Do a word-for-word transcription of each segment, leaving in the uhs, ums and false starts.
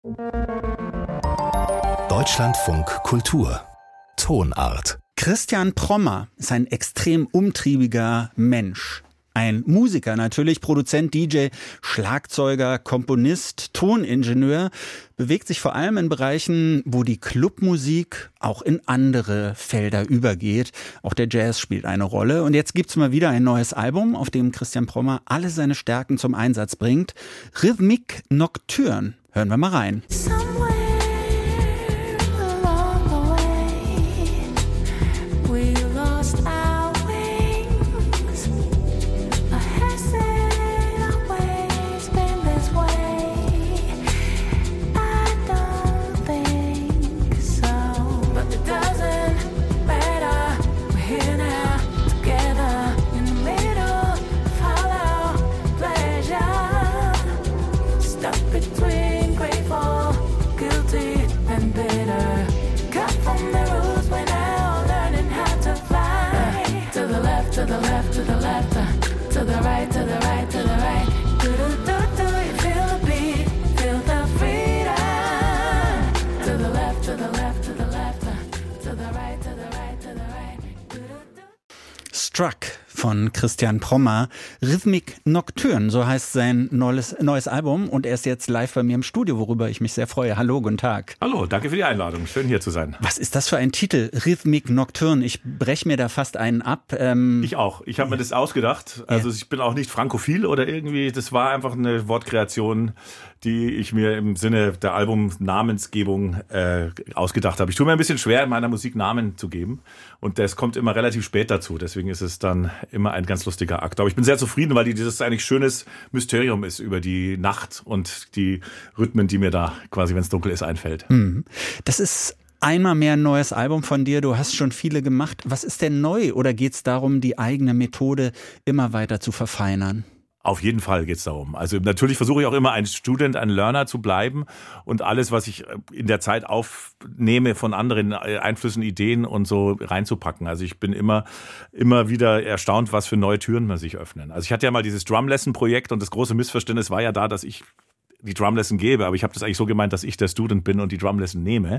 Deutschlandfunk Kultur Tonart. Christian Prommer ist ein extrem umtriebiger Mensch. Ein Musiker natürlich, Produzent, D J, Schlagzeuger, Komponist, Toningenieur, bewegt sich vor allem in Bereichen, wo die Clubmusik auch in andere Felder übergeht. Auch der Jazz spielt eine Rolle. Und jetzt gibt's mal wieder ein neues Album, auf dem Christian Prommer alle seine Stärken zum Einsatz bringt. Rhythmique Nocturne. Hören wir mal rein. Struck von Christian Prommer. Rhythmique Nocturne, so heißt sein neues, neues Album. Und er ist jetzt live bei mir im Studio, worüber ich mich sehr freue. Hallo, guten Tag. Hallo, danke für die Einladung. Schön, hier zu sein. Was ist das für ein Titel? Rhythmique Nocturne. Ich breche mir da fast einen ab. Ähm ich auch. Ich habe mir das ausgedacht. Also ich bin auch nicht frankophil oder irgendwie. Das war einfach eine Wortkreation, die ich mir im Sinne der Albumnamensgebung äh, ausgedacht habe. Ich tue mir ein bisschen schwer, in meiner Musik Namen zu geben. Und das kommt immer relativ spät dazu. Deswegen ist es dann immer ein ganz lustiger Akt. Aber ich bin sehr zufrieden, weil dieses eigentlich schönes Mysterium ist über die Nacht und die Rhythmen, die mir da quasi, wenn es dunkel ist, einfällt. Das ist einmal mehr ein neues Album von dir. Du hast schon viele gemacht. Was ist denn neu? Oder geht es darum, die eigene Methode immer weiter zu verfeinern? Auf jeden Fall geht's darum. Also natürlich versuche ich auch immer ein Student, ein Learner zu bleiben und alles, was ich in der Zeit aufnehme von anderen Einflüssen, Ideen und so reinzupacken. Also ich bin immer, immer wieder erstaunt, was für neue Türen man sich öffnen. Also ich hatte ja mal dieses Drum-Lesson-Projekt und das große Missverständnis war ja da, dass ich die Drumlesson gebe, aber ich habe das eigentlich so gemeint, dass ich der Student bin und die Drumlesson nehme.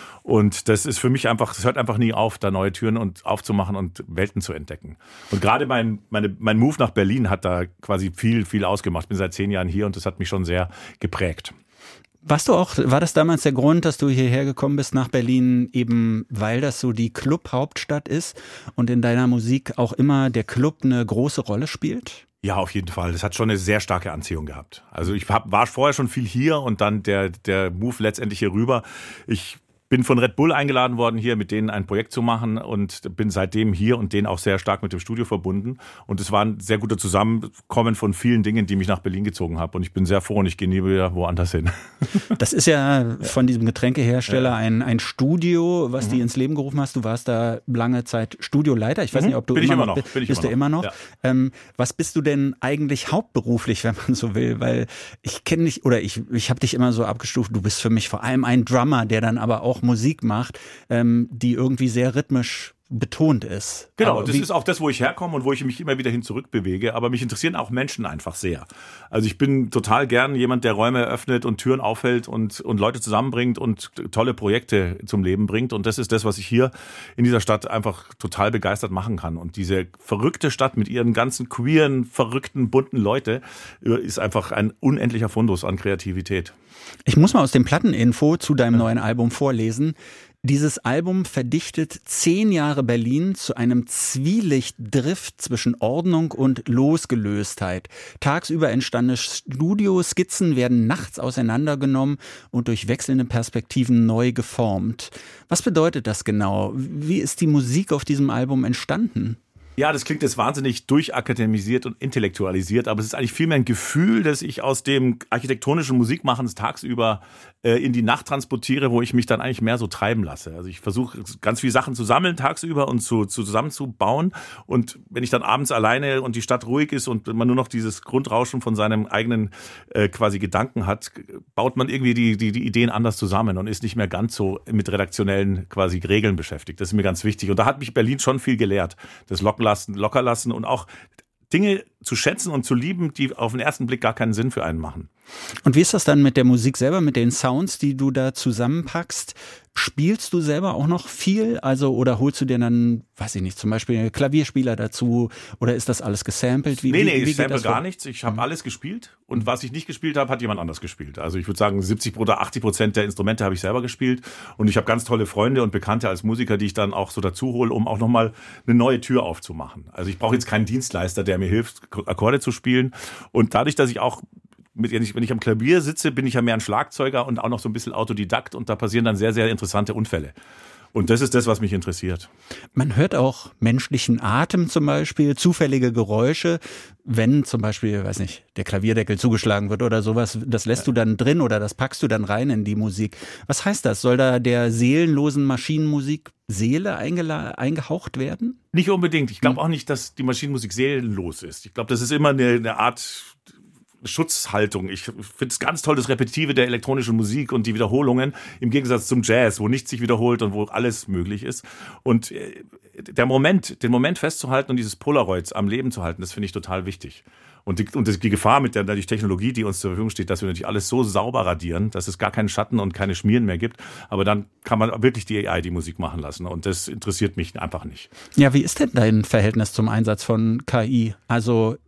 Und das ist für mich einfach, es hört einfach nie auf, da neue Türen und aufzumachen und Welten zu entdecken. Und gerade mein, meine, mein Move nach Berlin hat da quasi viel, viel ausgemacht. Ich bin seit zehn Jahren hier und das hat mich schon sehr geprägt. Warst du auch, war das damals der Grund, dass du hierher gekommen bist nach Berlin, eben weil das so die Club-Hauptstadt ist und in deiner Musik auch immer der Club eine große Rolle spielt? Ja, auf jeden Fall. Das hat schon eine sehr starke Anziehung gehabt. Also ich hab, war vorher schon viel hier und dann der, der Move letztendlich hier rüber. Ich bin von Red Bull eingeladen worden, hier mit denen ein Projekt zu machen und bin seitdem hier und denen auch sehr stark mit dem Studio verbunden. Und es war ein sehr guter Zusammenkommen von vielen Dingen, die mich nach Berlin gezogen haben. Und ich bin sehr froh und ich gehe nie wieder woanders hin. Das ist ja von diesem Getränkehersteller ja. ein, ein Studio, was mhm. die ins Leben gerufen hast. Du warst da lange Zeit Studioleiter. Ich weiß mhm. nicht, ob du bin immer, ich immer noch, noch bist. Bin ich bist immer du immer noch? Ja. Ähm, was bist du denn eigentlich hauptberuflich, wenn man so will? Weil ich kenne dich, oder ich, ich habe dich immer so abgestuft, du bist für mich vor allem ein Drummer, der dann aber auch Musik macht, ähm, die irgendwie sehr rhythmisch betont ist. Genau, aber das ist auch das, wo ich herkomme und wo ich mich immer wieder hin zurückbewege. Aber mich interessieren auch Menschen einfach sehr. Also ich bin total gern jemand, der Räume eröffnet und Türen aufhält und, und Leute zusammenbringt und tolle Projekte zum Leben bringt. Und das ist das, was ich hier in dieser Stadt einfach total begeistert machen kann. Und diese verrückte Stadt mit ihren ganzen queeren, verrückten, bunten Leute ist einfach ein unendlicher Fundus an Kreativität. Ich muss mal aus dem Platteninfo zu deinem neuen Album vorlesen. Dieses Album verdichtet zehn Jahre Berlin zu einem Zwielichtdrift zwischen Ordnung und Losgelöstheit. Tagsüber entstandene Studioskizzen werden nachts auseinandergenommen und durch wechselnde Perspektiven neu geformt. Was bedeutet das genau? Wie ist die Musik auf diesem Album entstanden? Ja, das klingt jetzt wahnsinnig durchakademisiert und intellektualisiert, aber es ist eigentlich vielmehr ein Gefühl, das ich aus dem architektonischen Musikmachens tagsüber äh, in die Nacht transportiere, wo ich mich dann eigentlich mehr so treiben lasse. Also ich versuche ganz viele Sachen zu sammeln tagsüber und zu, zu zusammenzubauen, und wenn ich dann abends alleine und die Stadt ruhig ist und man nur noch dieses Grundrauschen von seinem eigenen äh, quasi Gedanken hat, baut man irgendwie die, die, die Ideen anders zusammen und ist nicht mehr ganz so mit redaktionellen quasi Regeln beschäftigt. Das ist mir ganz wichtig, und da hat mich Berlin schon viel gelehrt. Das Locken lassen, locker lassen und auch Dinge zu schätzen und zu lieben, die auf den ersten Blick gar keinen Sinn für einen machen. Und wie ist das dann mit der Musik selber, mit den Sounds, die du da zusammenpackst? Spielst du selber auch noch viel? Also, oder holst du dir dann, weiß ich nicht, zum Beispiel Klavierspieler dazu? Oder ist das alles gesampelt? Wie, nee, nee, wie, wie ich sample gar vor? nichts. Ich habe mhm. alles gespielt. Und was ich nicht gespielt habe, hat jemand anders gespielt. Also ich würde sagen, siebzig oder achtzig Prozent der Instrumente habe ich selber gespielt. Und ich habe ganz tolle Freunde und Bekannte als Musiker, die ich dann auch so dazu hole, um auch nochmal eine neue Tür aufzumachen. Also ich brauche jetzt keinen Dienstleister, der mir hilft, Akkorde zu spielen. Und dadurch, dass ich auch Mit, wenn ich am Klavier sitze, bin ich ja mehr ein Schlagzeuger und auch noch so ein bisschen Autodidakt und da passieren dann sehr, sehr interessante Unfälle. Und das ist das, was mich interessiert. Man hört auch menschlichen Atem zum Beispiel, zufällige Geräusche, wenn zum Beispiel, weiß nicht, der Klavierdeckel zugeschlagen wird oder sowas, das lässt du dann drin oder das packst du dann rein in die Musik. Was heißt das? Soll da der seelenlosen Maschinenmusik Seele eingehaucht werden? Nicht unbedingt. Ich glaube auch nicht, dass die Maschinenmusik seelenlos ist. Ich glaube, das ist immer eine, eine Art Schutzhaltung. Ich finde es ganz toll, das Repetitive der elektronischen Musik und die Wiederholungen im Gegensatz zum Jazz, wo nichts sich wiederholt und wo alles möglich ist. Und der Moment, den Moment festzuhalten und dieses Polaroids am Leben zu halten, das finde ich total wichtig. Und die, und die Gefahr mit der, der Technologie, die uns zur Verfügung steht, dass wir natürlich alles so sauber radieren, dass es gar keinen Schatten und keine Schmieren mehr gibt. Aber dann kann man wirklich die A I die Musik machen lassen. Und das interessiert mich einfach nicht. Ja, wie ist denn dein Verhältnis zum Einsatz von K I? Also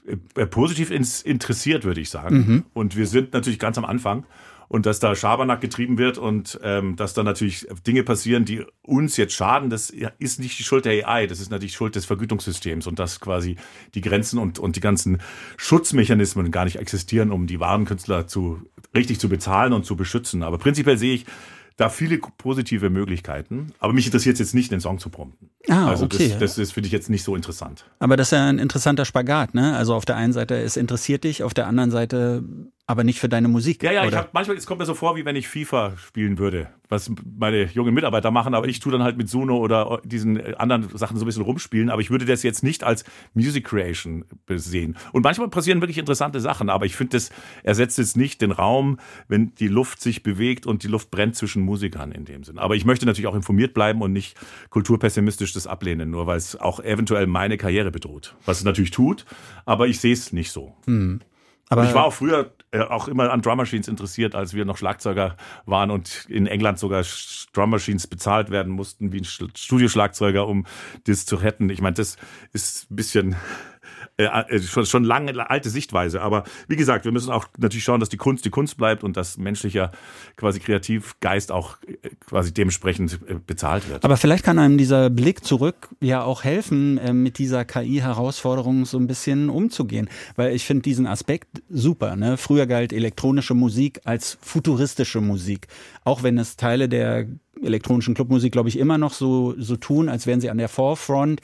positiv interessiert, würde ich sagen. Mhm. Und wir sind natürlich ganz am Anfang. Und dass da Schabernack getrieben wird und ähm, dass da natürlich Dinge passieren, die uns jetzt schaden, das ist nicht die Schuld der A I, das ist natürlich Schuld des Vergütungssystems und dass quasi die Grenzen und, und die ganzen Schutzmechanismen gar nicht existieren, um die wahren Künstler zu, richtig zu bezahlen und zu beschützen. Aber prinzipiell sehe ich da viele positive Möglichkeiten. Aber mich interessiert es jetzt nicht, den Song zu prompten. Ah, also okay. Das, das ist, finde ich, jetzt nicht so interessant. Aber das ist ja ein interessanter Spagat, ne? Also auf der einen Seite, es interessiert dich, auf der anderen Seite aber nicht für deine Musik. Ja, ja, oder? ich hab, manchmal, es kommt mir so vor, wie wenn ich FIFA spielen würde, was meine jungen Mitarbeiter machen, aber ich tue dann halt mit Suno oder diesen anderen Sachen so ein bisschen rumspielen, aber ich würde das jetzt nicht als Music Creation sehen. Und manchmal passieren wirklich interessante Sachen, aber ich finde, das ersetzt jetzt nicht den Raum, wenn die Luft sich bewegt und die Luft brennt zwischen Musikern in dem Sinn. Aber ich möchte natürlich auch informiert bleiben und nicht kulturpessimistisch das ablehnen, nur weil es auch eventuell meine Karriere bedroht. Was es natürlich tut, aber ich sehe es nicht so. Hm. Aber ich war auch früher äh, auch immer an Drum Machines interessiert, als wir noch Schlagzeuger waren und in England sogar Drum Machines bezahlt werden mussten wie ein Studioschlagzeuger, um das zu retten. Ich meine, das ist ein bisschen äh, schon, schon lange alte Sichtweise. Aber wie gesagt, wir müssen auch natürlich schauen, dass die Kunst die Kunst bleibt und dass menschlicher quasi Kreativgeist auch äh, quasi dementsprechend äh, bezahlt wird. Aber vielleicht kann einem dieser Blick zurück ja auch helfen, äh, mit dieser K I-Herausforderung so ein bisschen umzugehen. Weil ich finde diesen Aspekt super. Ne? Früher galt elektronische Musik als futuristische Musik. Auch wenn es Teile der elektronischen Clubmusik, glaube ich, immer noch so, so tun, als wären sie an der Forefront.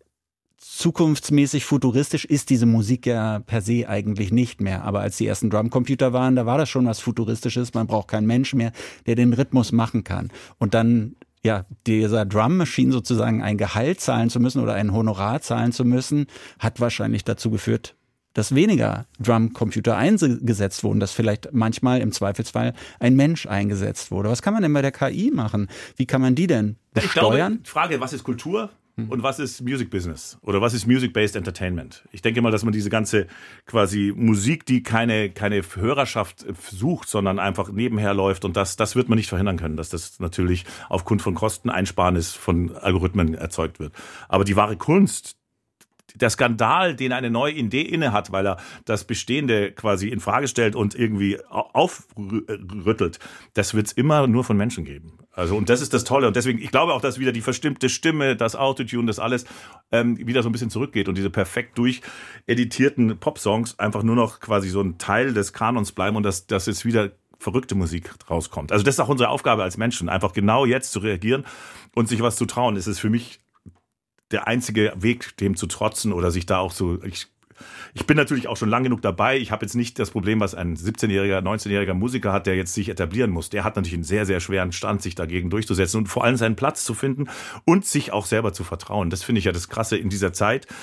Zukunftsmäßig futuristisch ist diese Musik ja per se eigentlich nicht mehr. Aber als die ersten Drumcomputer waren, da war das schon was Futuristisches. Man braucht keinen Mensch mehr, der den Rhythmus machen kann. Und dann ja, dieser Drum Machine sozusagen ein Gehalt zahlen zu müssen oder ein Honorar zahlen zu müssen, hat wahrscheinlich dazu geführt, dass weniger Drumcomputer eingesetzt wurden, dass vielleicht manchmal im Zweifelsfall ein Mensch eingesetzt wurde. Was kann man denn bei der K I machen? Wie kann man die denn besteuern? Ich glaube, die Frage, was ist Kultur? Und was ist Music Business? Oder was ist Music-Based Entertainment? Ich denke mal, dass man diese ganze quasi Musik, die keine, keine Hörerschaft sucht, sondern einfach nebenher läuft und das, das wird man nicht verhindern können, dass das natürlich aufgrund von Kosteneinsparnis von Algorithmen erzeugt wird. Aber die wahre Kunst, der Skandal, den eine neue Idee inne hat, weil er das Bestehende quasi in Frage stellt und irgendwie aufrüttelt, das wird es immer nur von Menschen geben. Also und das ist das Tolle und deswegen, ich glaube auch, dass wieder die verstimmte Stimme, das Autotune, das alles ähm, wieder so ein bisschen zurückgeht und diese perfekt durcheditierten Popsongs einfach nur noch quasi so ein Teil des Kanons bleiben und dass, dass jetzt wieder verrückte Musik rauskommt. Also das ist auch unsere Aufgabe als Menschen, einfach genau jetzt zu reagieren und sich was zu trauen. Es ist für mich der einzige Weg, dem zu trotzen oder sich da auch so, ich, ich bin natürlich auch schon lang genug dabei. Ich habe jetzt nicht das Problem, was ein siebzehnjähriger, neunzehnjähriger Musiker hat, der jetzt sich etablieren muss. Der hat natürlich einen sehr, sehr schweren Stand, sich dagegen durchzusetzen und vor allem seinen Platz zu finden und sich auch selber zu vertrauen. Das finde ich ja das Krasse in dieser Zeit.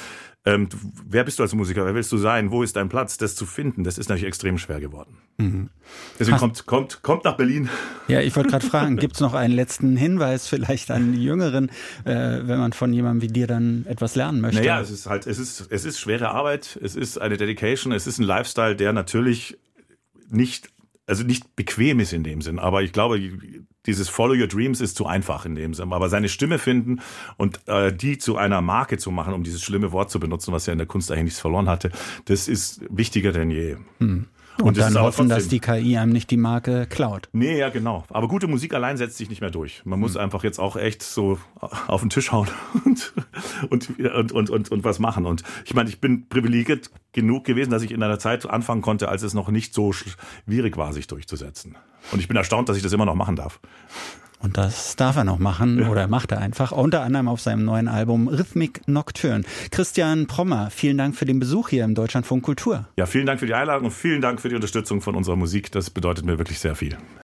ähm, wer bist du als Musiker, wer willst du sein, wo ist dein Platz, das zu finden, das ist natürlich extrem schwer geworden. Mhm. Deswegen Hast kommt, kommt, kommt nach Berlin. Ja, ich wollte gerade fragen, gibt es noch einen letzten Hinweis vielleicht an die Jüngeren, äh, wenn man von jemandem wie dir dann etwas lernen möchte? Naja, es ist halt, es ist, es ist schwere Arbeit, es ist eine Dedication, es ist ein Lifestyle, der natürlich nicht, also nicht bequem ist in dem Sinn, aber ich glaube, dieses Follow Your Dreams ist zu einfach in dem Sinn. Aber seine Stimme finden und äh, die zu einer Marke zu machen, um dieses schlimme Wort zu benutzen, was ja in der Kunst eigentlich nichts verloren hatte, das ist wichtiger denn je. Hm. Und, und dann hoffen, dass die K I einem nicht die Marke klaut. Nee, ja, genau. Aber gute Musik allein setzt sich nicht mehr durch. Man muss hm. einfach jetzt auch echt so auf den Tisch hauen und, und, und, und, und, und was machen. Und ich meine, ich bin privilegiert genug gewesen, dass ich in einer Zeit anfangen konnte, als es noch nicht so schwierig war, sich durchzusetzen. Und ich bin erstaunt, dass ich das immer noch machen darf. Und das darf er noch machen oder macht er einfach, unter anderem auf seinem neuen Album Rhythmic Nocturne. Christian Prommer, vielen Dank für den Besuch hier im Deutschlandfunk Kultur. Ja, vielen Dank für die Einladung und vielen Dank für die Unterstützung von unserer Musik. Das bedeutet mir wirklich sehr viel.